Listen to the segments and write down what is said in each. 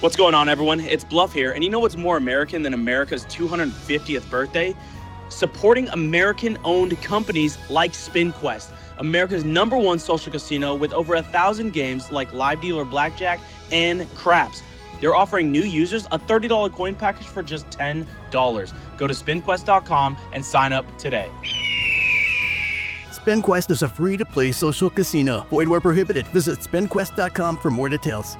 What's going on, everyone? It's Bluff here, and you know what's more American than America's 250th birthday? Supporting American-owned companies like SpinQuest, America's #1 social casino with over 1,000 games like Live Dealer Blackjack and Craps. They're offering new users a $30 coin package for just $10. Go to SpinQuest.com and sign up today. SpinQuest is a free-to-play social casino. Void where prohibited. Visit SpinQuest.com for more details.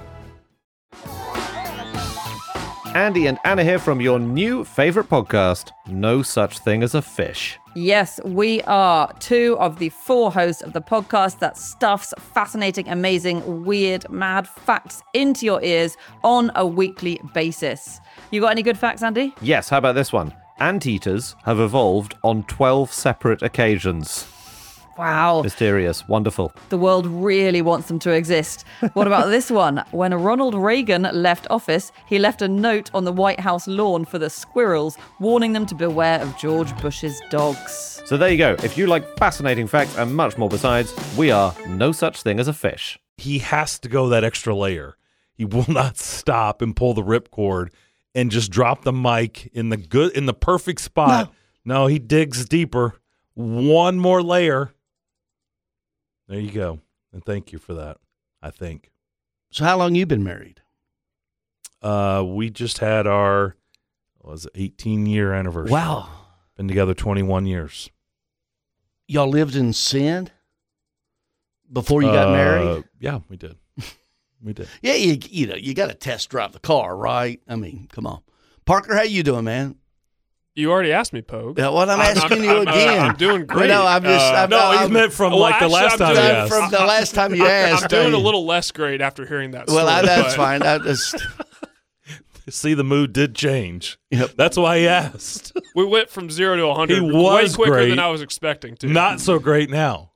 Andy and Anna here from your new favorite podcast, No Such Thing as a Fish. Yes, we are 2 of the 4 hosts of the podcast that stuffs fascinating, amazing, weird, mad facts into your ears on a weekly basis. You got any good facts, Andy? Yes, how about this one? Anteaters have evolved on 12 separate occasions. Wow. Mysterious. Wonderful. The world really wants them to exist. What about this one? When Ronald Reagan left office, he left a note on the White House lawn for the squirrels, warning them to beware of George Bush's dogs. So there you go. If you like fascinating facts and much more besides, we are No Such Thing as a Fish. He has to go that extra layer. He will not stop and pull the ripcord and just drop the mic in the perfect spot. No, he digs deeper. One more layer. There you go. And thank you for that, I think. So how long you been married? We just had our 18-year anniversary. Wow. Been together 21 years. Y'all lived in sin before you got married? Yeah, we did. We did. Yeah, you got to test drive the car, right? I mean, come on. Parker, how you doing, man? You already asked me, Pogue. Yeah, well, I'm asking you again. I'm doing great. No, he meant from the last time you asked. From the last time you asked. I'm doing a little less great after hearing that story. Well, that's fine. See, the mood did change. Yep. That's why he asked. We went from 0 to 100 He was way quicker great. than I was expecting to. Not so great now.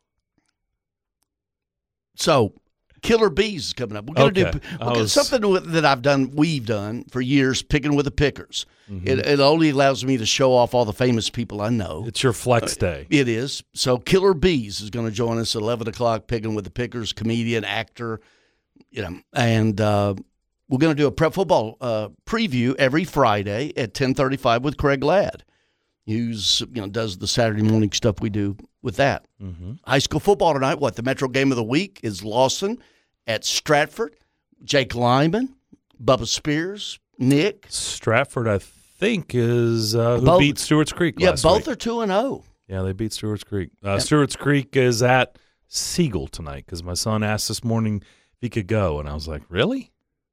So, Killer Bees is coming up. We're going to do something that we've done for years, Picking with the Pickers. Mm-hmm. It only allows me to show off all the famous people I know. It's your flex day. It is. So Killer Bees is going to join us at 11 o'clock, Picking with the Pickers, comedian, actor, and we're going to do a prep football preview every Friday at 10:35 with Craig Ladd, who's does the Saturday morning stuff we do with that. Mm-hmm. High school football tonight. The Metro game of the week is Lawson at Stratford. Jake Lyman, Bubba Spears, Nick. Stratford, I think, is who beat Stewart's Creek last week. Yeah, both are 2-0. Yeah, they beat Stewart's Creek. Stewart's Creek is at Siegel tonight because my son asked this morning if he could go, and I was like, really?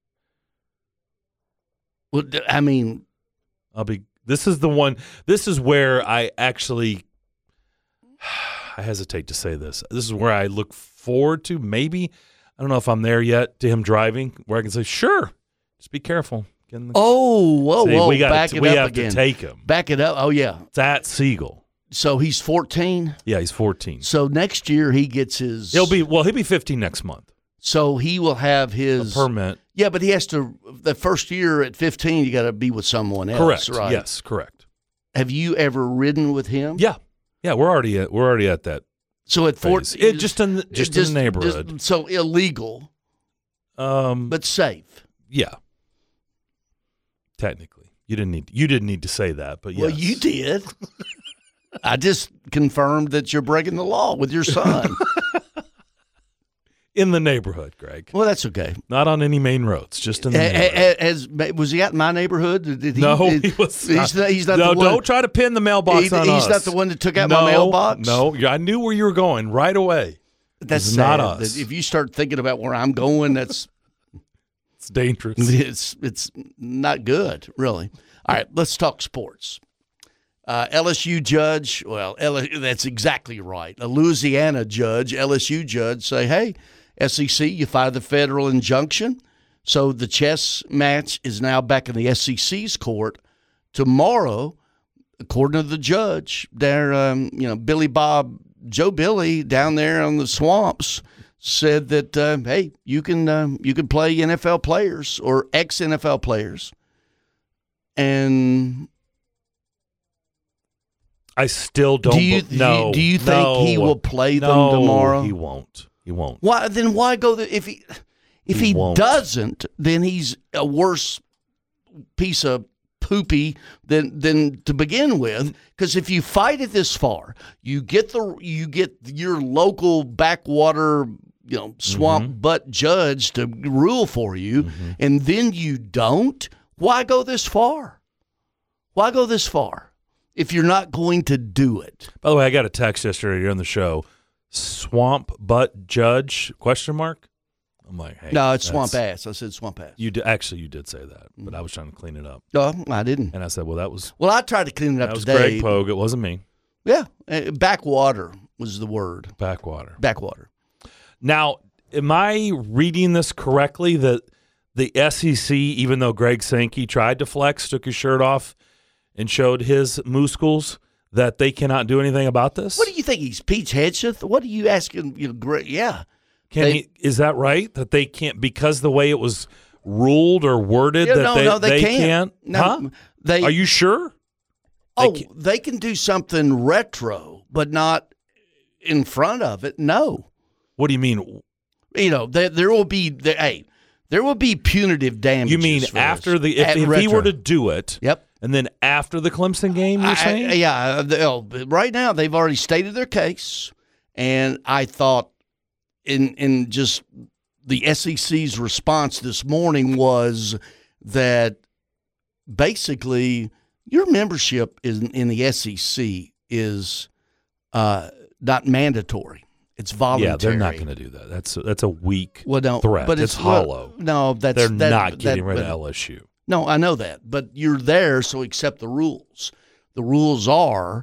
Well, I mean, This is the one. This is where I actually. I hesitate to say this. This is where I look forward to. Maybe I don't know if I'm there yet to him driving, where I can say, "Sure, just be careful." Whoa! We have to take him. Back it up. Oh yeah, it's at Siegel. So he's 14. Yeah, he's 14. So next year he gets his. He'll be 15 next month. So he will have his permit. Yeah, but he has to. The first year at 15, you got to be with someone else. Correct. Right? Yes, correct. Have you ever ridden with him? Yeah. We're already at that. So at 14, just in the neighborhood. So illegal, but safe. Yeah. Technically, you didn't need to say that, but yes. Well, you did. I just confirmed that you're breaking the law with your son. In the neighborhood, Greg. Well, that's okay. Not on any main roads, just in the neighborhood. Was he out in my neighborhood? No, he was not. He's not the one. Don't try to pin the mailbox on us. He's not the one that took out my mailbox? No, I knew where you were going right away. That's not sad. us. If you start thinking about where I'm going, that's... It's dangerous. It's not good, really. All right, let's talk sports. LSU judge, that's exactly right. A Louisiana judge, LSU judge, say, hey, SEC, you filed the federal injunction. So the chess match is now back in the SEC's court. Tomorrow, according to the judge, there, Billy Bob, Joe Billy down there on the swamps said that, hey, you can play NFL players or ex-NFL players. And I still don't. Do you think he will play them tomorrow? He won't. Why go there if he? If he won't. doesn't, then he's a worse piece of poopy than to begin with. Because if you fight it this far, you get your local backwater, swamp butt judge to rule for you, and then you don't. Why go this far? Why go this far if you're not going to do it? By the way, I got a text yesterday during the show. Swamp butt judge ? I'm like, hey, No, it's swamp ass. I said swamp ass. You did say that, but I was trying to clean it up, No, I didn't. and I said, well, that was Well, I tried to clean it up that was today. Greg Pogue. It wasn't me. Yeah, backwater was the word. Backwater. Backwater. Now, am I reading this correctly that the SEC, even though Greg Sankey tried to flex, took his shirt off, and showed his muscles, that they cannot do anything about this? What do you think? He's Peach Hedgeth? What are you asking? Great. Yeah. Is that right? That they can't, because the way it was ruled or worded, they can't? No, huh? Are you sure? They can do something retro, but not in front of it. No. What do you mean? There will be there will be punitive damages. You mean for after this. if he were to do it? Yep. And then after the Clemson game, you're saying? Right now they've already stated their case, and I thought in just the SEC's response this morning was that basically your membership in the SEC is not mandatory. It's voluntary. Yeah, they're not going to do that. That's a weak threat. But it's hollow. They're not getting rid of LSU. No, I know that, but you're there, so accept the rules. The rules are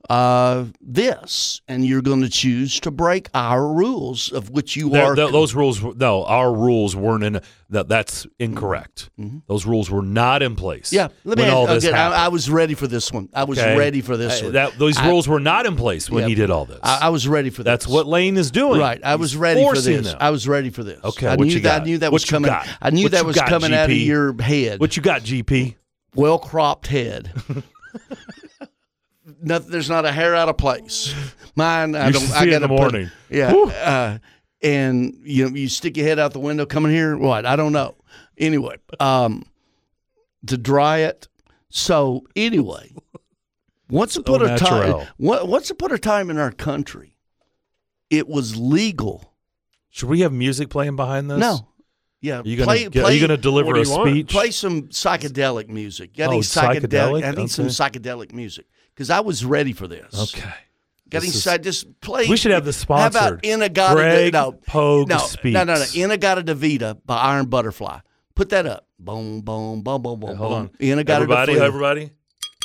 this, and you're going to choose to break our rules, of which you are. Those rules, no, our rules weren't in. That's incorrect. Mm-hmm. Those rules were not in place. Yeah, let me when all this happened. I was ready for this one. I was ready for this one. Those rules were not in place when he did all this. I was ready for this. That's what Lane is doing. Right. I was ready for this. Them. I was ready for this. Okay. I knew that was coming. I knew that was coming out of your head. What you got, GP? Well cropped head. There's not a hair out of place. Mine, I don't. I got in the morning. Yeah, and you stick your head out the window coming here. What? I don't know. Anyway, to dry it. So anyway, once upon a time in our country, it was legal. Should we have music playing behind this? No. Yeah, are you going to deliver a speech? Play some psychedelic music. Got any psychedelic? I need some psychedelic music because I was ready for this. Okay. Just play. We should have the sponsored. How about Inagata? Greg Pogue Speaks. No. Inagata by Iron Butterfly. Put that up. Boom, boom, boom, boom, boom. Hold on. Inagata. Everybody.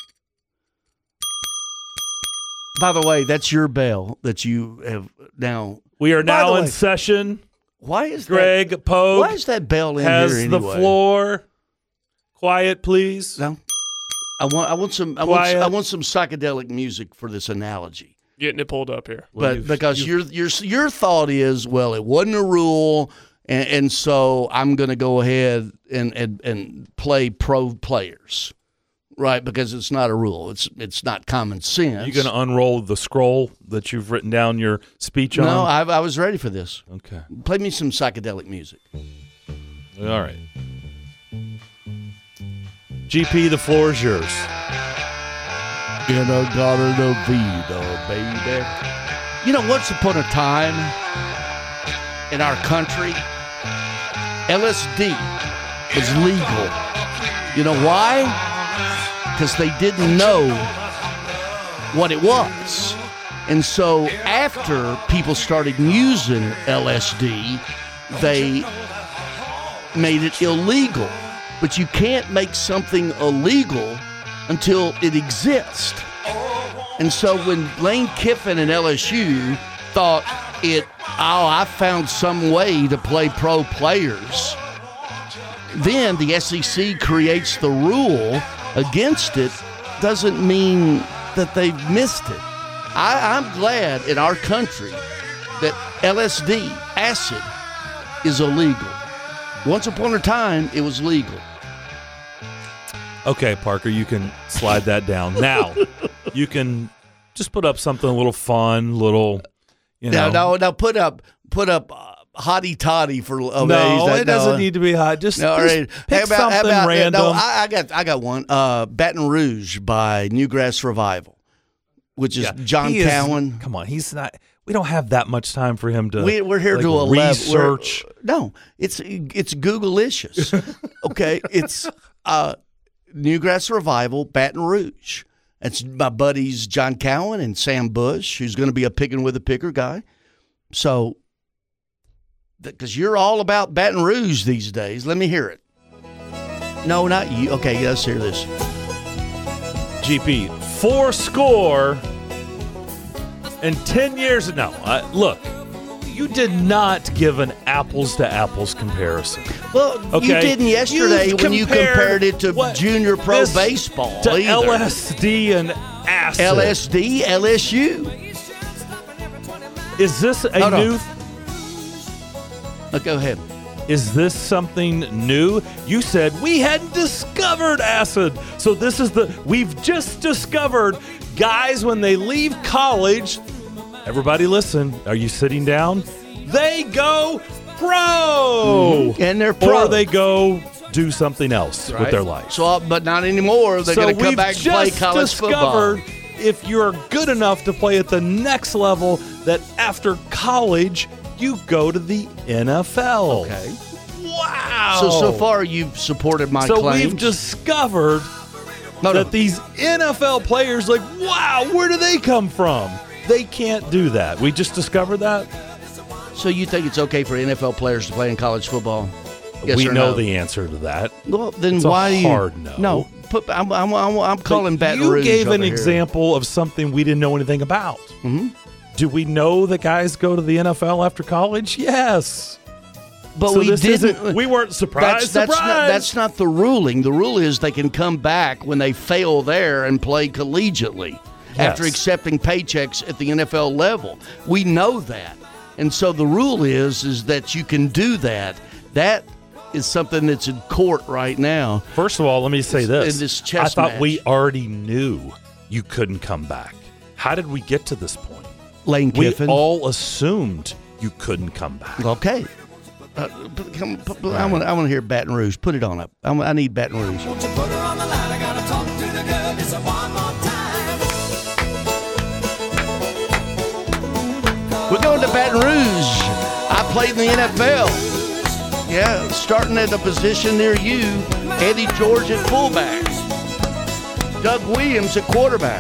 By the way, that's your bell that you have now. We are now in session. Why is Greg Pogue? Why is that bell in has here anyway? the floor? Quiet, please. No, I want some psychedelic music for this analogy. Getting it pulled up here, but because your thought is, well, it wasn't a rule, and so I'm going to go ahead and play pro players. Right, because it's not a rule. It's not common sense. You going to unroll the scroll that you've written down your speech on? No, I was ready for this. Okay. Play me some psychedelic music. All right. GP, the floor is yours. Inagata, baby. Once upon a time in our country, LSD was legal. You know why? Because they didn't know what it was. And so after people started using LSD, they made it illegal. But you can't make something illegal until it exists. And so when Lane Kiffin and LSU thought I found some way to play pro players, then the SEC creates the rule against it, doesn't mean that they've missed it. I'm glad in our country that LSD, acid, is illegal. Once upon a time, it was legal. Okay, Parker, you can slide that down. Now, you can just put up something a little fun, No, put up hotty toddy for. No, it doesn't need to be hot. Just pick something random. No, I got one. Baton Rouge by Newgrass Revival, which is John Cowan. Come on, he's not. We don't have that much time for him to. We're here to research. No, it's Google-licious. Okay, it's Newgrass Revival, Baton Rouge. It's my buddies John Cowan and Sam Bush, who's going to be a Picking with a Picker guy. So, because you're all about Baton Rouge these days, let me hear it. No, not you. Okay, let's hear this. GP, 4 and 10 years. No, look, you did not give an apples to apples comparison. Well, okay? You didn't yesterday when you compared it to junior pro baseball. To either. LSD and acid. LSD, LSU. Is this a new? Go ahead. Is this something new? You said we hadn't discovered acid. So this is we've just discovered guys when they leave college. Everybody listen, are you sitting down? They go pro. And they're pro. Or they go do something else with their life. So, but not anymore. They're going to come back and play college football. If you're good enough to play at the next level, that after college, you go to the NFL. Okay. Wow. So far you've supported my claims. So we've discovered that these NFL players, like, wow, where do they come from? They can't do that. We just discovered that. So you think it's okay for NFL players to play in college football? Yes we or know no? the answer to that. Well, then it's why a do you? Hard no. No. I'm calling Baton Rouge. You gave an here. example of something we didn't know anything about. Mm-hmm. Do we know that guys go to the NFL after college? Yes. But so we didn't. We weren't surprised. That's not the ruling. The rule is they can come back when they fail there and play collegiately after accepting paychecks at the NFL level. We know that. And so the rule is that you can do that. That is something that's in court right now. First of all, let me say this. In this chess I thought match. we already knew you couldn't come back. How did we get to this point? Lane Kiffin. We all assumed you couldn't come back. Okay. I want to hear Baton Rouge. Put it on up. I need Baton Rouge. Won't you put her on the line? I gotta talk to the girl. It's a one more time. We're going to Baton Rouge. I played in the NFL. Yeah, starting at a position near you. Eddie George at fullback. Doug Williams at quarterback.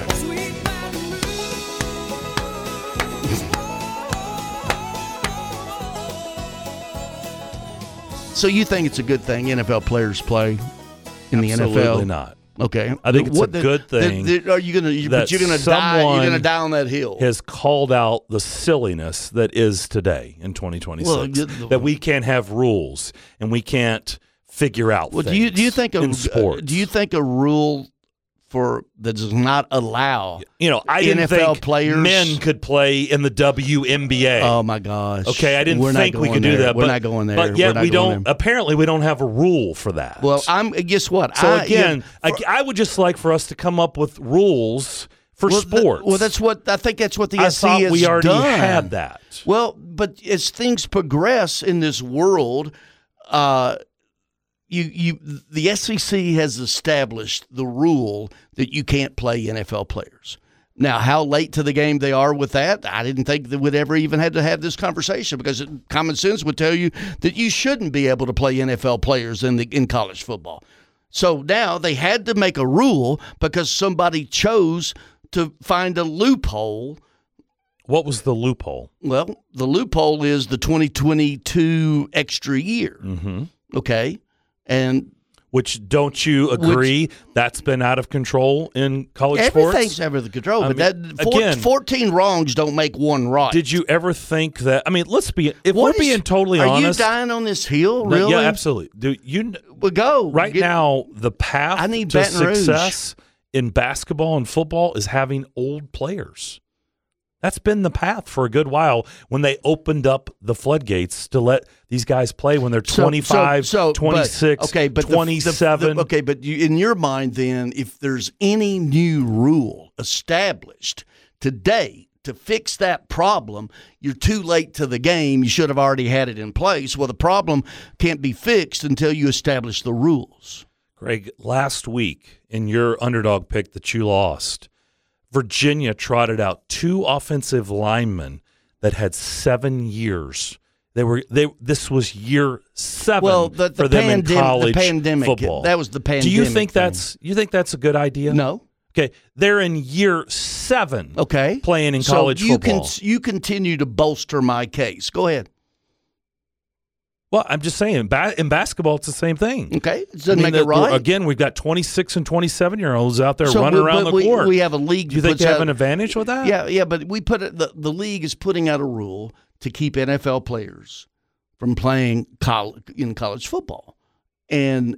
So you think it's a good thing NFL players play in the NFL? Absolutely not. Okay, I think it's a good thing. Are you gonna? But you're gonna die. You're gonna die on that hill. Has called out the silliness that is today in 2026. That we can't have rules and we can't figure out. Well, things do you think in sports? Do you think a rule that does not allow I didn't NFL think players men could play in the WNBA. Oh my gosh! Okay, I didn't think we could do that. We're not going there. But yet we don't. Apparently, we don't have a rule for that. Well, guess what? So I would just like for us to come up with rules for sports. That's what I think. That's what the SEC thought has we already done. had that. Well, but as things progress in this world, the SEC has established the rule that you can't play NFL players. Now, how late to the game they are with that, I didn't think that we'd ever even had to have this conversation because common sense would tell you that you shouldn't be able to play NFL players in college football. So now they had to make a rule because somebody chose to find a loophole. What was the loophole? Well, the loophole is the 2022 extra year. Mm-hmm. Okay. And which don't you agree that's been out of control in college sports? Everything's out of control, but 14 wrongs don't make one right. Did you ever think that? I mean, we're being totally honest. Are you dying on this hill? Really? Yeah, absolutely. Well, go right now. The path to success in basketball and football is having old players. That's been the path for a good while when they opened up the floodgates to let these guys play when they're 25, 26, 27. But in your mind then, if there's any new rule established today to fix that problem, you're too late to the game. You should have already had it in place. Well, the problem can't be fixed until you establish the rules. Greg, last week in your underdog pick that you lost, Virginia trotted out 2 offensive linemen that had 7 years. This was year 7 for them in college football. That was the pandemic. Do you think that's a good idea? No. Okay, they're in year 7. Okay, playing in college football. You continue to bolster my case. Go ahead. Well, I'm just saying, in basketball, it's the same thing. Okay, it doesn't make it right. Again, we've got 26 and 27-year-olds out there running around the court. We have a league. Do you think they have an advantage with that? Yeah, but we put it. The league is putting out a rule to keep NFL players from playing in college football, and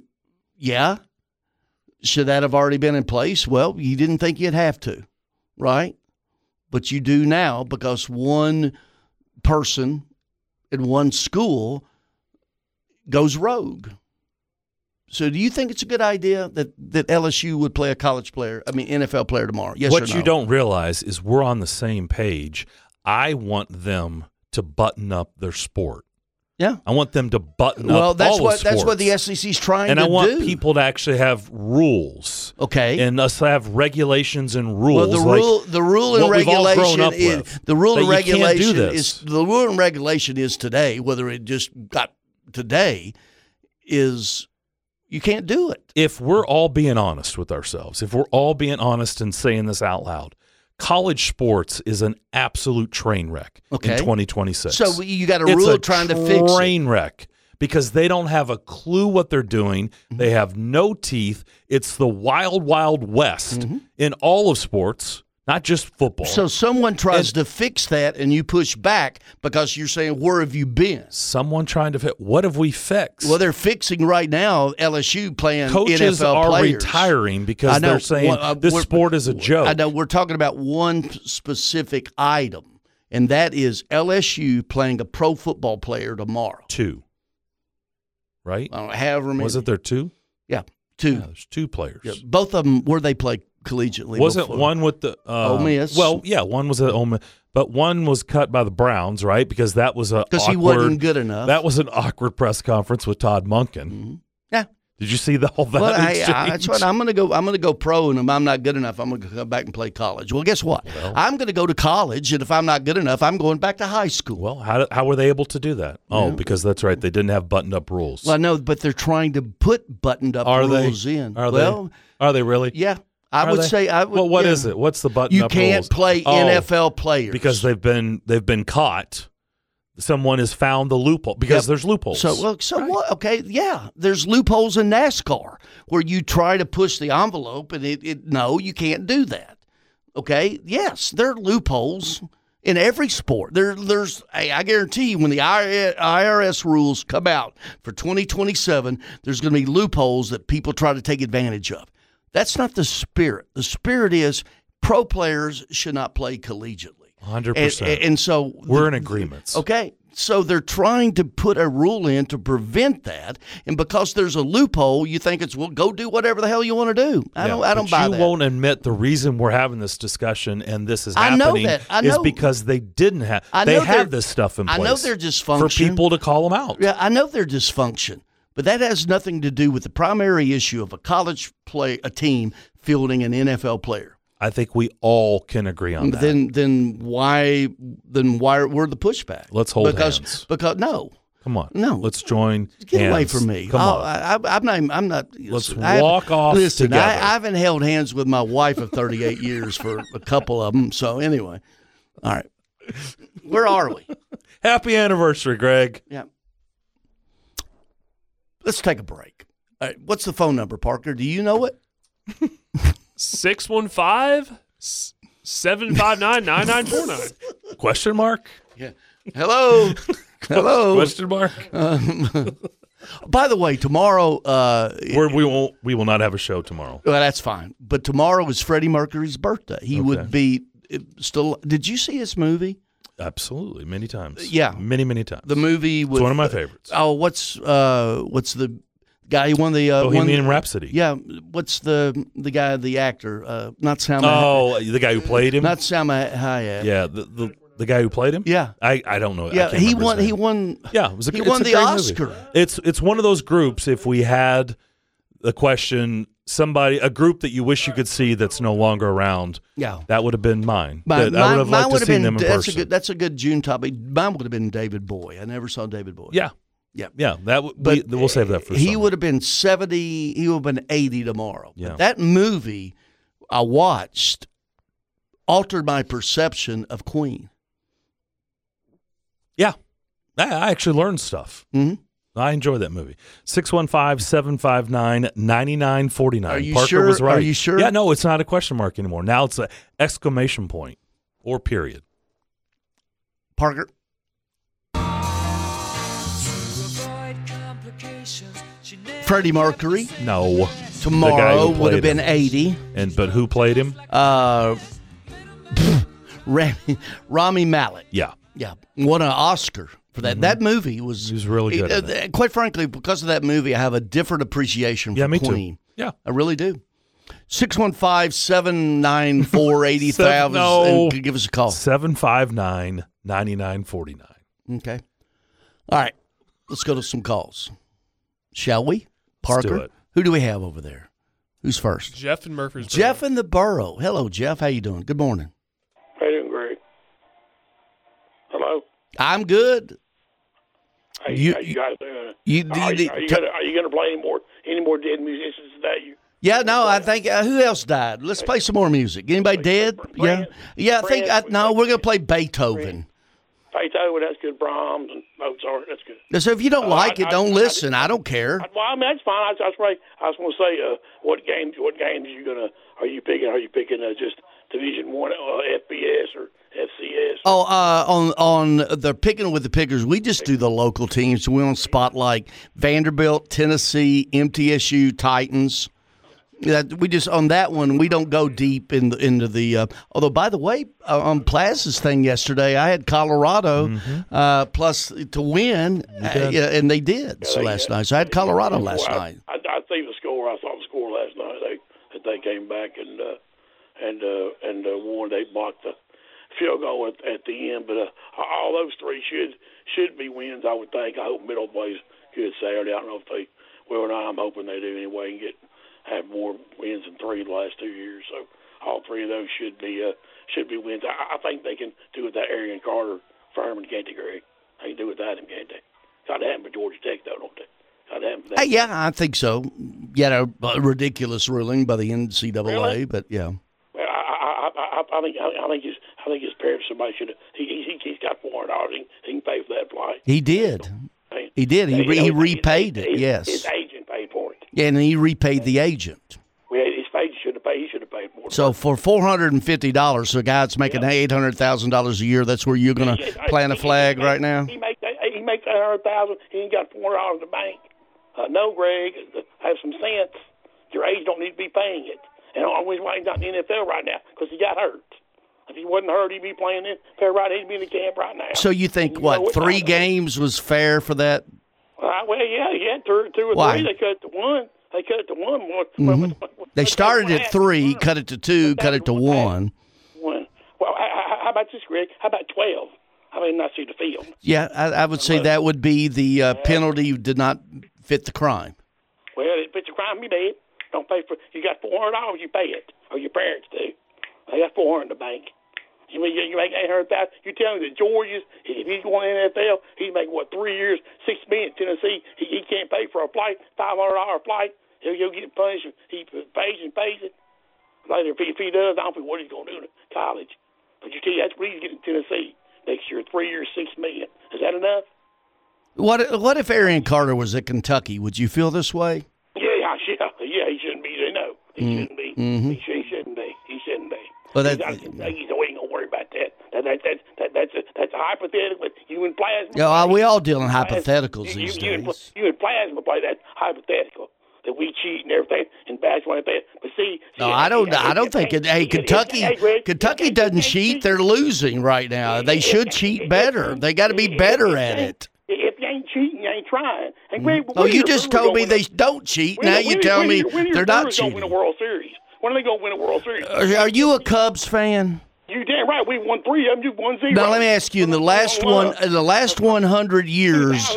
should that have already been in place? Well, you didn't think you'd have to, right? But you do now because one person in one school goes rogue. So do you think it's a good idea that LSU would play a NFL player tomorrow? Yes or no? What you don't realize is we're on the same page. I want them to button up their sport. Yeah. I want them to button up all the sports. That's what the SEC's trying to do. And I want people to actually have rules. Okay. And us have regulations and rules. Well, the rule and regulation is today, whether it just got today, is you can't do it. If we're all being honest with ourselves, if we're all being honest and saying this out loud, college sports is an absolute train wreck in 2026. So you got a rule trying to fix it. It's a train wreck because they don't have a clue what they're doing. Mm-hmm. They have no teeth. It's the wild, wild west in all of sports, not just football. So someone tries to fix that and you push back because you're saying, where have you been? Someone trying to fix. What have we fixed? Well, they're fixing right now LSU playing Coaches NFL are players. Retiring because they're saying this sport is a joke. I know. We're talking about one specific item, and that is LSU playing a pro football player tomorrow. 2. Right? I don't know, however many. Was it there 2? Yeah, 2. Yeah, there's 2 players. Yeah, both of them, where they play collegiately. Wasn't one with the Ole Miss? Well, yeah, one was at Ole Miss, but one was cut by the Browns, right? Because that was he wasn't good enough. That was an awkward press conference with Todd Monken. Mm-hmm. Yeah. Did you see all that? Well, that's what I'm going to go. I'm going to go pro, and if I'm not good enough, I'm going to come back and play college. Well, guess what? I'm going to go to college, and if I'm not good enough, I'm going back to high school. Well, how were they able to do that? Oh, because that's right. They didn't have buttoned-up rules. Well, no, but they're trying to put buttoned-up rules in. Are they really? Yeah. I would say. Well, what is it? What's the button-up rules? You can't play NFL players because they've been caught. Someone has found the loophole because there's loopholes. What? Okay, yeah, there's loopholes in NASCAR where you try to push the envelope, and no, you can't do that. Okay, yes, there are loopholes in every sport. I guarantee you, when the IRS rules come out for 2027, there's going to be loopholes that people try to take advantage of. That's not the spirit. The spirit is pro players should not play collegiately. 100%. And so we're in agreement. Okay. So they're trying to put a rule in to prevent that. And because there's a loophole, you think it's, well, go do whatever the hell you want to do. I don't buy that. You won't admit the reason we're having this discussion and this is happening is because they didn't have they have this stuff in place. I know they're dysfunction. For people to call them out. Yeah, I know they're dysfunction. But that has nothing to do with the primary issue of a team fielding an NFL player. I think we all can agree on that. Then why were the pushback? Let's hold hands. Because no. Come on. No. Let's join Get hands. away from me. Come on. I'm not. Let's walk off together. I haven't held hands with my wife of 38 years for a couple of them. So anyway. All right. Where are we? Happy anniversary, Greg. Yeah. Let's take a break. All right. What's the phone number, Parker? Do you know it? 615-759-9949. Question mark? Yeah. Hello. Hello. Question mark? By the way, tomorrow we will not have a show tomorrow. Well, that's fine. But tomorrow is Freddie Mercury's birthday. He would be still. Did you see his movie? Absolutely, many times. Yeah, many times. The movie was one of my favorites. Oh, what's the Guy who won the Bohemian Rhapsody. Yeah, what's the guy, the actor? Not Salma. Oh, the guy who played him. Not Salma Hayek. Yeah, the guy who played him. Yeah. I don't know. Yeah, I can't he remember won. his He name. won. Yeah, he won the Oscar. It's one of those groups. If we had the question, a group that you wish you could see that's no longer around. Yeah, that would have been mine. I would have liked to see them in person. That's a good June topic. Mine would have been David Bowie. I never saw David Bowie. Yeah. We'll save that for. He summer. would have been 70. He would have been 80 tomorrow. Yeah. But that movie I watched altered my perception of Queen. Yeah, I actually learned stuff. Mm-hmm. I enjoy that movie. 615-759-9949. Are you Parker sure? was right. Are you sure? Yeah, no, it's not a question mark anymore. Now it's an exclamation point or period. Parker? Freddie Mercury. No. Tomorrow would have been 80. But who played him? Rami Malek. Yeah. Yeah. Won an Oscar for that. Mm-hmm. That movie was really good. At it. Quite frankly, because of that movie, I have a different appreciation for me Queen. Too. Yeah. I really do. 615-794-80,000 and give us a call. 759-9949. Okay. All right. Let's go to some calls. Shall we? Parker? Let's do it. Who do we have over there? Who's first? Jeff in Murfreesboro. Jeff in the Borough. Hello, Jeff. How you doing? Good morning. How you doing, Greg? Hello? I'm good. How you guys doing? Are you going to play any more dead musicians today? Yeah, no, I think who else died? Let's play some more music. Anybody dead? Yeah, I think we're going to play Beethoven. Beethoven, that's good. Brahms and Mozart, that's good. So if you don't like it, don't listen. I don't care. Well, I mean, that's fine. I was going to say, what games are you picking just Division One, FBS or FCS? Oh, on the Picking with the Pickers, we just do the local teams. We don't spotlight Vanderbilt, Tennessee, MTSU, Titans. We just on that one we don't go deep into the. Although by the way, on Plaza's thing yesterday, I had Colorado plus to win, and they did last night. So I had Colorado last night. I see the score. I saw the score last night. They came back and won. They blocked the field goal at the end, but all those three should be wins. I would think. I hope Middle plays good Saturday. I don't know if they will or not. I'm hoping they do anyway and have more wins than three the last 2 years. So all three of those should be wins. I think they can do with that Arian Carter, Furman, can't they, Greg? They can do without him, can't they? Got to have him for Georgia Tech, though, don't they? Got to have him for that. Yeah, I think so. You had a ridiculous ruling by the NCAA, really? But yeah. Well, I think his parents, somebody should have. He's got $400. He can pay for that flight. He did. He did. He repaid it. Yes. His agent paid for it. Yeah, and he repaid the agent. Well, his agent should have paid. He should have paid more. So for $450, so a guy that's making $800,000 a year, that's where you're going to plant a flag right now. He makes $800,000. He ain't got $400 in the bank. No, Greg, have some sense. Your agent don't need to be paying it. And the only reason why he's not in the NFL right now because he got hurt. If he wasn't hurt, he'd be playing in NFL right. He'd be in the camp right now. So you think three games was fair for that? Well, yeah, he had two or three. They cut it to one. Mm-hmm. They started at 3, cut it to 2, cut it to 1. Well, how about this, Greg? How about 12? I mean, not see the field. Yeah, I would say that would be the penalty did not fit the crime. Well, it fits the crime, you pay it. Don't pay for. You got $400, you pay it, or your parents do. They got $400 in the bank. You make $800,000. You tell me that Georgia's, if he's going to the NFL, he's making 3 years, $6 million. Tennessee, he can't pay for a flight, $500 flight. He'll get punished. He pays it. Later, if he does, I don't know what he's going to do in college. But you tell you that's what he's getting in Tennessee next year, 3 years, $6 million. Is that enough? What if Arian Carter was at Kentucky? Would you feel this way? Yeah, he shouldn't be. No, he shouldn't be. Mm-hmm. He shouldn't be. Well, we ain't gonna worry about that. That's a hypothetical. You and Plasma. Yeah, we all deal in hypotheticals these days. You and Plasma play that hypothetical that we cheat and everything and basketball and that. But I don't think it. Hey, Kentucky doesn't cheat. They're losing right now. They should cheat better. They got to be better at it. If you ain't cheating, you ain't trying. And you just told me they don't cheat. Now you tell me they're not cheating. Win a World Series. When are they going to win a World Series? Are you a Cubs fan? You damn right. We won 3 of them. You won 0. Now let me ask you: in the last 100 years,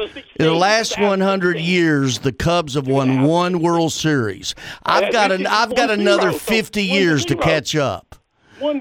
the Cubs have won 1 World Series. I've got another 50 years to catch up. 1-0.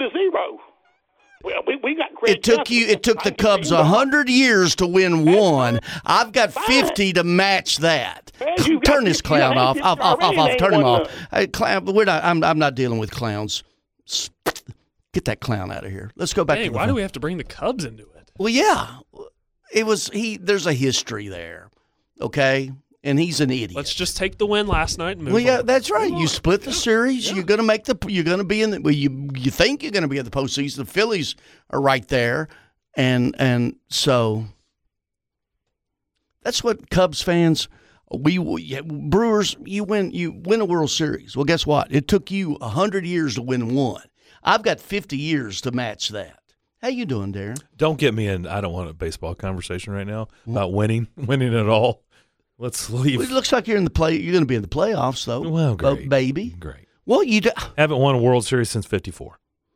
We got great. It took the Cubs 100 years to win 1. I've got 50 to match that. Turn this clown off. Turn him off. Hey, clown. I'm not dealing with clowns. Get that clown out of here. Let's go back to why do we have to bring the Cubs into it? Well, yeah. There's a history there. Okay? And he's an idiot. Let's just take the win last night and move on. Yeah, that's right. You split the series. Yeah. You're going to be in the you think you're going to be in the postseason. The Phillies are right there. And so that's what Cubs fans Brewers, you win a World Series. Well, guess what? It took you 100 years to win 1. I've got 50 years to match that. How you doing, Darren? Don't get me in. I don't want a baseball conversation right now about winning at all. Let's leave. Well, it looks like you're in the play. You're going to be in the playoffs, though. Well, great, baby. Great. Well, haven't won a World Series since '54.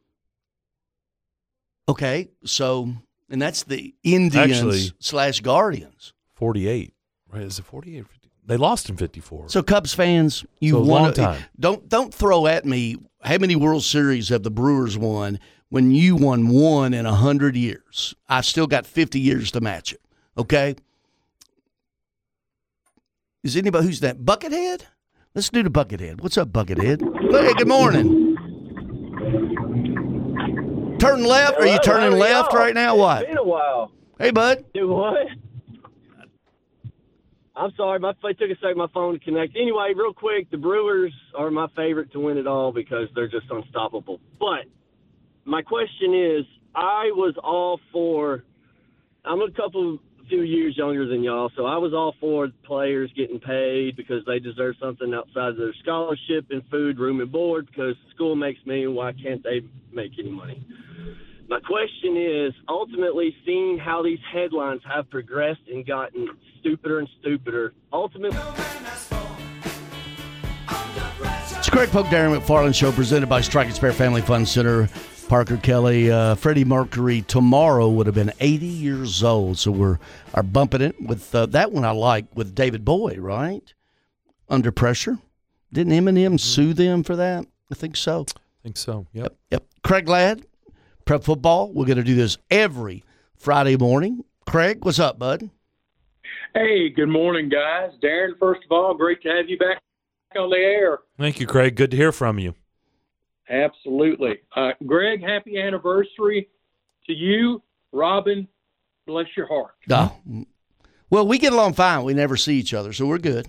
Okay, so and that's the Indians / Guardians. 48, right? Is it 48? They lost in '54. So Cubs fans, you won long time. Don't throw at me. How many World Series have the Brewers won when you won 1 in 100 years? I've still got 50 years to match it. Okay. Is anybody who's that Buckethead? Let's do the Buckethead. What's up, Buckethead? Hey, good morning. Turn left? Are you turning left right now? What? It's been a while. Hey, bud. Do what? I'm sorry, it took a second my phone to connect. Anyway, real quick, the Brewers are my favorite to win it all because they're just unstoppable. But my question is, I was all for – I'm a few years younger than y'all, so I was all for players getting paid because they deserve something outside of their scholarship and food, room, and board because school makes money. Why can't they make any money? My question is, ultimately, seeing how these headlines have progressed and gotten stupider and stupider, ultimately... It's Craig Polk, Darren McFarland Show, presented by Strike and Spare Family Fun Center. Parker Kelly, Freddie Mercury tomorrow would have been 80 years old, so we're bumping it with that one I like with David Bowie, right? Under Pressure. Didn't Eminem sue them for that? I think so. Yep. Craig Ladd, Prep Football. We're going to do this every Friday morning. Craig, what's up, bud? Hey, good morning, guys. Darren, first of all, great to have you back on the air. Thank you, Craig. Good to hear from you. Absolutely. Greg, happy anniversary to you. Robin, bless your heart. Oh. Well, we get along fine. We never see each other, so we're good.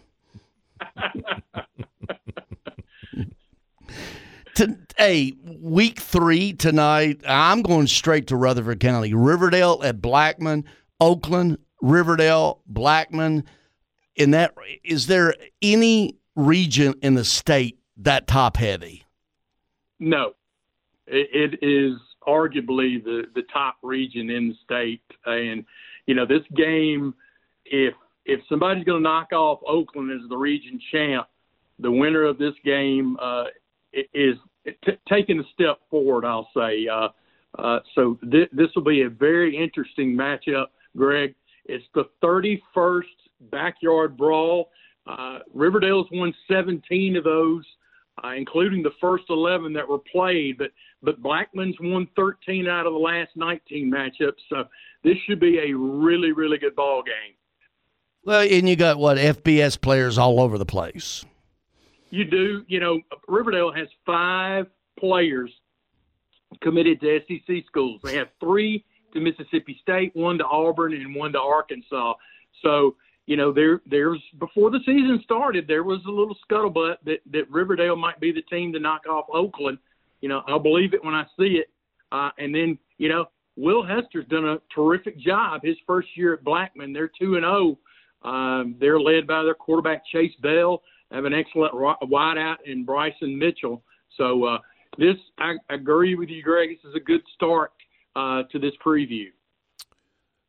Hey, week 3 tonight, I'm going straight to Rutherford County. Riverdale at Blackman, Oakland, Riverdale, Blackman. Is there any region in the state that top-heavy? No. It is arguably the top region in the state. And, this game, if somebody's going to knock off Oakland as the region champ, the winner of this game is taking a step forward, I'll say. So this will be a very interesting matchup, Greg. It's the 31st backyard brawl. Riverdale's won 17 of those, including the first 11 that were played. But Blackman's won 13 out of the last 19 matchups. So this should be a really, really good ball game. Well, and you got, FBS players all over the place. You do. Riverdale has 5 players committed to SEC schools. They have 3 to Mississippi State, 1 to Auburn, and 1 to Arkansas. So, there's before the season started, there was a little scuttlebutt that Riverdale might be the team to knock off Oakland. I'll believe it when I see it. And then, Will Hester's done a terrific job his first year at Blackman. They're 2-0. They're led by their quarterback, Chase Bell. Have an excellent wideout in Bryson Mitchell. So I agree with you, Greg. This is a good start to this preview.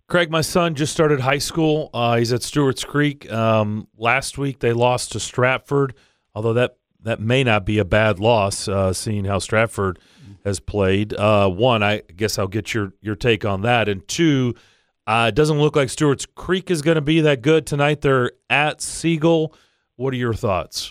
Craig, my son just started high school. He's at Stewart's Creek. Last week they lost to Stratford, although that may not be a bad loss, seeing how Stratford has played. One, I guess I'll get your take on that. And two, it doesn't look like Stewart's Creek is going to be that good tonight. They're at Siegel. What are your thoughts?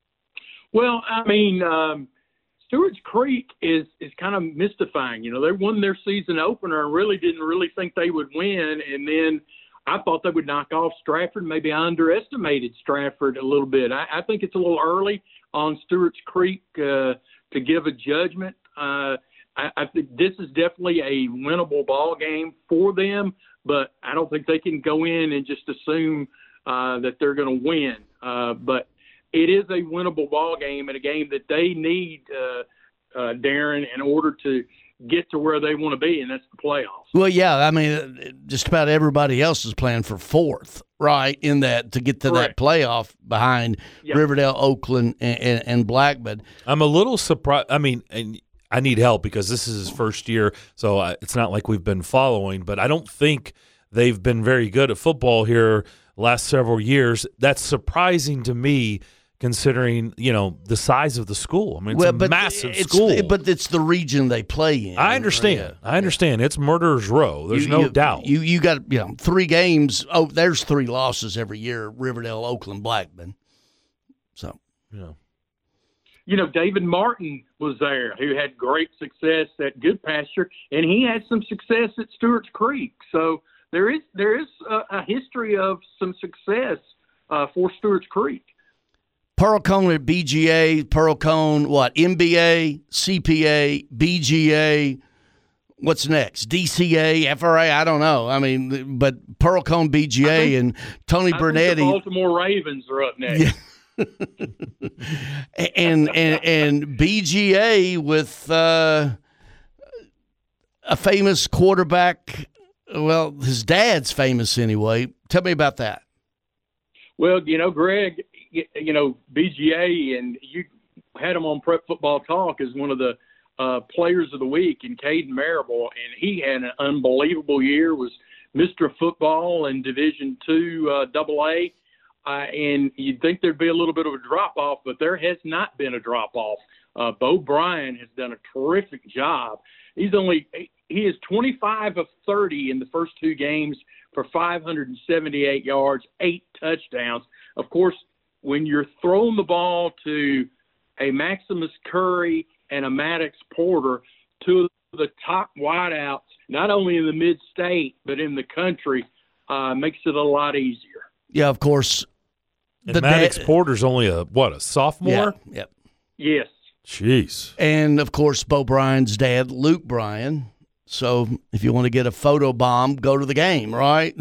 Well, I mean, Stewart's Creek is kind of mystifying. You know, they won their season opener and really didn't think they would win. And then I thought they would knock off Stratford. Maybe I underestimated Stratford a little bit. I think it's a little early on Stewart's Creek to give a judgment. I think this is definitely a winnable ball game for them, but I don't think they can go in and just assume that they're going to win. But it is a winnable ball game and a game that they need, Darren, in order to get to where they want to be, and that's the playoffs. Well, yeah, I mean, just about everybody else is playing for fourth, right, in that to get to Correct. that playoff behind Riverdale, Oakland, and Blackman. I'm a little surprised. I mean, and I need help because this is his first year, so it's not like we've been following, but I don't think they've been very good at football here last several years. That's surprising to me, considering, you know, the size of the school. I mean, it's a massive school. But it's the region they play in. I understand. I understand. It's Murderer's Row. There's no doubt. You got 3 games. Oh, there's 3 losses every year, Riverdale, Oakland, Blackman. So, yeah. You know, David Martin was there, who had great success at Goodpasture, and he had some success at Stewart's Creek. So there is a history of some success for Stewart's Creek. Pearl-Cohn at BGA, Pearl-Cohn, MBA, CPA, BGA, what's next? DCA, FRA, I don't know. I mean, but Pearl-Cohn, BGA, and Tony Bernetti. The Baltimore Ravens are up next. Yeah. and BGA with a famous quarterback. Well, his dad's famous anyway. Tell me about that. Well, you know, Greg, you know, BGA, and you had him on Prep Football Talk as one of the players of the week, and Caden Marable, and he had an unbelievable year, was Mr. Football in Division II AA. And you'd think there'd be a little bit of a drop-off, but there has not been a drop-off. Bo Bryan has done a terrific job. He is 25 of 30 in the first 2 games for 578 yards, 8 touchdowns. Of course, when you're throwing the ball to a Maximus Curry and a Maddox Porter, 2 of the top wideouts, not only in the mid-state but in the country, makes it a lot easier. Yeah, of course. And Maddox Porter's only a sophomore? Yeah. Yep. Yes. Jeez. And, of course, Bo Bryan's dad, Luke Bryan. So if you want to get a photo bomb, go to the game, right?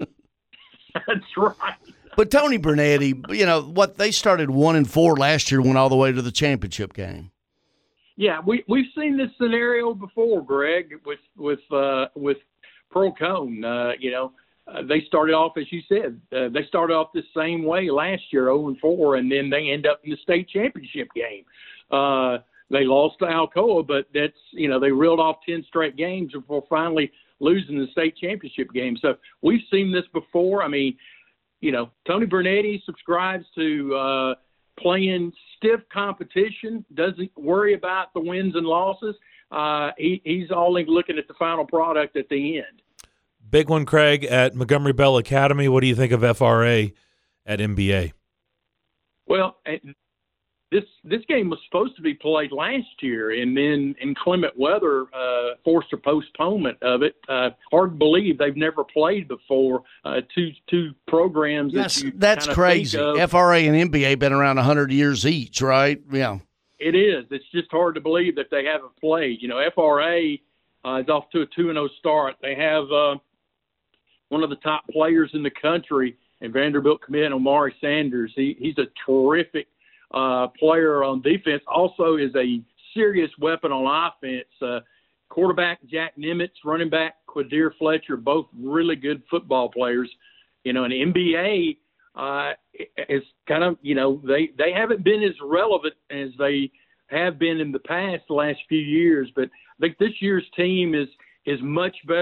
That's right. But Tony Bernetti, you know, they started 1-4 last year, went all the way to the championship game. Yeah, we've seen this scenario before, Greg, with Pearl-Cohn. You know, they started off, as you said, they started off the same way last year, 0-4, and then they end up in the state championship game. They lost to Alcoa, but that's, you know, they reeled off 10 straight games before finally losing the state championship game. So we've seen this before. I mean, you know, Tony Bernetti subscribes to playing stiff competition, doesn't worry about the wins and losses. He's only looking at the final product at the end. Big one, Craig, at Montgomery Bell Academy. What do you think of FRA at MBA? Well, this game was supposed to be played last year, and then inclement weather forced a postponement of it. Hard to believe they've never played before. Two programs. Yes, that's crazy. FRA and MBA been around 100 years each, right? Yeah. It is. It's just hard to believe that they haven't played. You know, FRA is off to a 2-0 start. They have one of the top players in the country, and Vanderbilt commit Omari Sanders. He's a terrific player on defense, also is a serious weapon on offense. Quarterback Jack Nimitz, running back Quadir Fletcher, both really good football players. You know, an NBA is kind of, you know, they haven't been as relevant as they have been in the last few years, but I think this year's team is much better.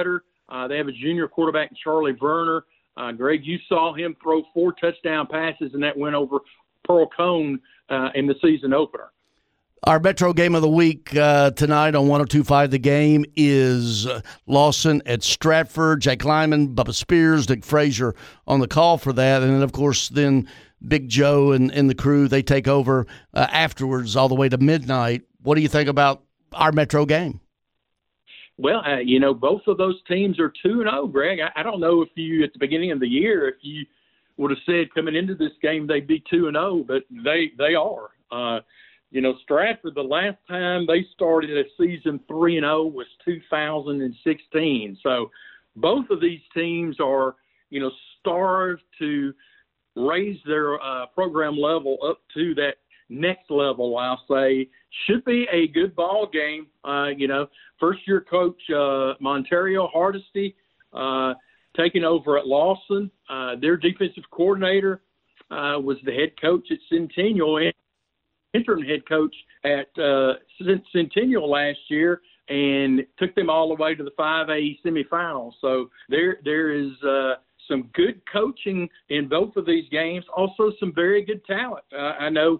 They have a junior quarterback, Charlie Verner. Greg, you saw him throw 4 touchdown passes, and that went over Pearl Cone in the season opener. Our Metro game of the week tonight on 102.5 The Game is Lawson at Stratford. Jake Lyman, Bubba Spears, Nick Frazier on the call for that. And then, of course, then Big Joe and the crew, they take over afterwards all the way to midnight. What do you think about our Metro game? Well, both of those teams are 2-0, Greg. I don't know if you, at the beginning of the year, if you would have said coming into this game they'd be 2-0, but they are. Stratford, the last time they started a season 3-0 was 2016. So both of these teams are, starved to raise their program level up to that next level, I'll say. Should be a good ball game. First-year coach Montario Hardesty taking over at Lawson. Their defensive coordinator was the head coach at Centennial, interim head coach at Centennial last year, and took them all the way to the 5A semifinals. So there is some good coaching in both of these games, also some very good talent. I know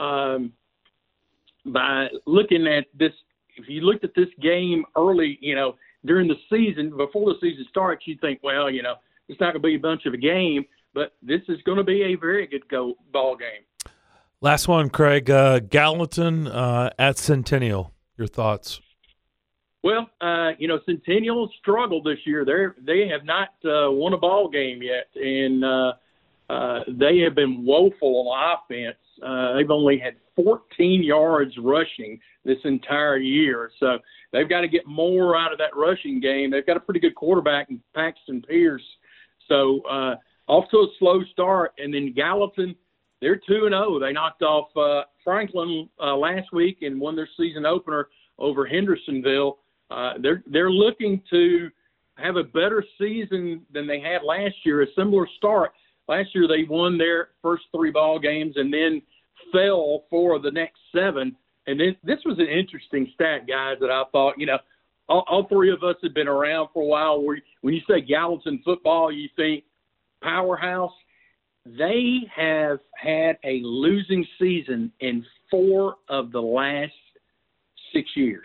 by looking at this, if you looked at this game early, during the season, before the season starts, you think, well, it's not going to be a bunch of a game, but this is going to be a very good ball game. Last one, Craig. Gallatin at Centennial. Your thoughts? Well, Centennial struggled this year. They have not won a ball game yet, and they have been woeful on offense. They've only had 14 yards rushing this entire year. So they've got to get more out of that rushing game. They've got a pretty good quarterback in Paxton Pierce. So off to a slow start. And then Gallatin, they're 2-0. They knocked off Franklin last week and won their season opener over Hendersonville. They're looking to have a better season than they had last year, a similar start. Last year they won their first 3 ball games and then fell for the next 7. And then this was an interesting stat, guys, that I thought, all 3 of us have been around for a while. When you say Gallatin football, you think powerhouse. They have had a losing season in 4 of the last 6 years.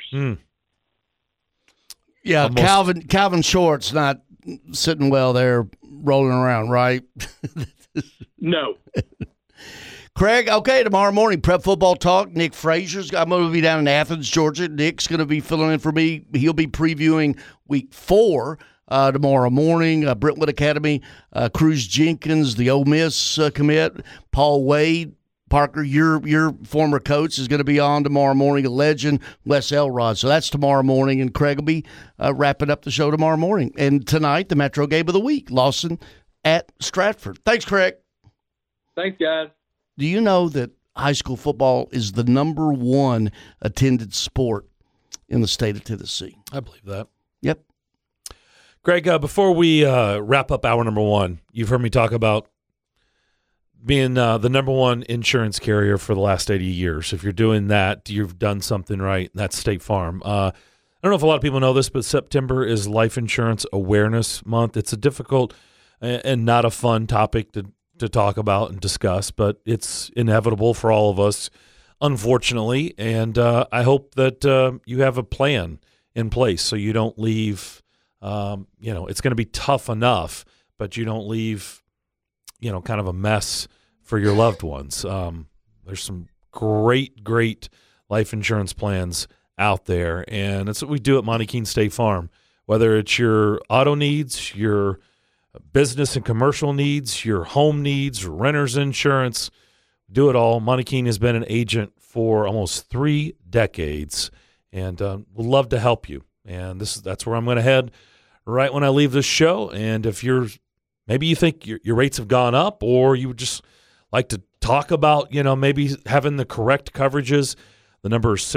Yeah, Almost. Calvin Short's not sitting well there rolling around, right? No. Craig, okay, tomorrow morning, Prep Football Talk. Nick Frazier's, I'm going to be down in Athens, Georgia. Nick's going to be filling in for me. He'll be previewing week 4 tomorrow morning. Brentwood Academy, Cruz Jenkins, the Ole Miss commit. Paul Wade, Parker, your former coach, is going to be on tomorrow morning. A legend, Wes Elrod. So that's tomorrow morning, and Craig will be wrapping up the show tomorrow morning. And tonight, the Metro game of the week, Lawson at Stratford. Thanks, Craig. Thanks, guys. Do you know that high school football is the number 1 attended sport in the state of Tennessee? I believe that. Yep. Greg, before we wrap up hour number 1, you've heard me talk about being the number 1 insurance carrier for the last 80 years. If you're doing that, you've done something right. That's State Farm. I don't know if a lot of people know this, but September is Life Insurance Awareness Month. It's a difficult and not a fun topic to talk about and discuss, but it's inevitable for all of us, unfortunately. And I hope that you have a plan in place so you don't leave. It's going to be tough enough, but you don't leave, kind of a mess for your loved ones. There's some great life insurance plans out there, and that's what we do at Monte Keene State Farm. Whether it's your auto needs, your business and commercial needs, your home needs, renter's insurance, do it all. Monte Keene has been an agent for almost 3 decades, and we'd love to help you. And that's where I'm going to head right when I leave this show. And if maybe you think your rates have gone up, or you would just like to talk about, maybe having the correct coverages, the number is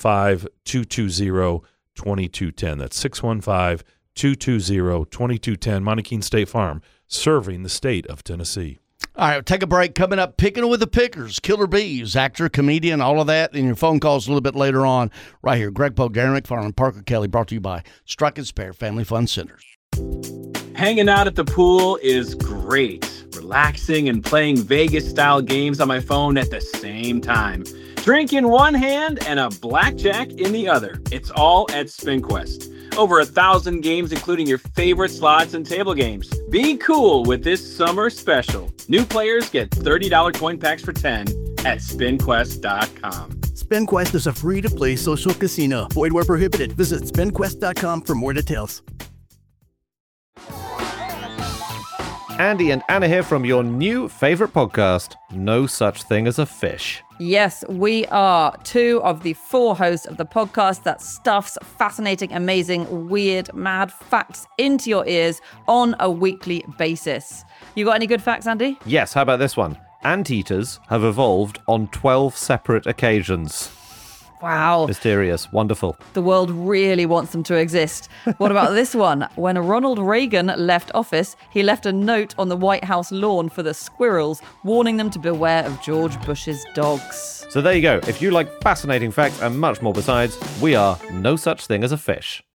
615-220-2210. That's 615-220-2210. Monte Keene State Farm, serving the state of Tennessee. All right, take a break. Coming up, Picking with the Pickers, Killer Bees, actor, comedian, all of that, and your phone calls a little bit later on right here. Greg Poe, Gary McFarland, Parker Kelly, brought to you by Strike and Spare Family Fun Centers. Hanging out at the pool is great. Relaxing and playing Vegas-style games on my phone at the same time. Drink in one hand and a blackjack in the other. It's all at SpinQuest. Over 1,000 games, including your favorite slots and table games. Be cool with this summer special. New players get $30 coin packs for 10 at SpinQuest.com. SpinQuest is a free-to-play social casino. Void where prohibited. Visit SpinQuest.com for more details. Andy and Anna here from your new favorite podcast, No Such Thing as a Fish. Yes, we are two of the four hosts of the podcast that stuffs fascinating, amazing, weird, mad facts into your ears on a weekly basis. You got any good facts, Andy? Yes, how about this one? Anteaters have evolved on 12 separate occasions. Wow. Mysterious. Wonderful. The world really wants them to exist. What about this one? When Ronald Reagan left office, he left a note on the White House lawn for the squirrels, warning them to beware of George Bush's dogs. So there you go. If you like fascinating facts and much more besides, we are No Such Thing as a Fish.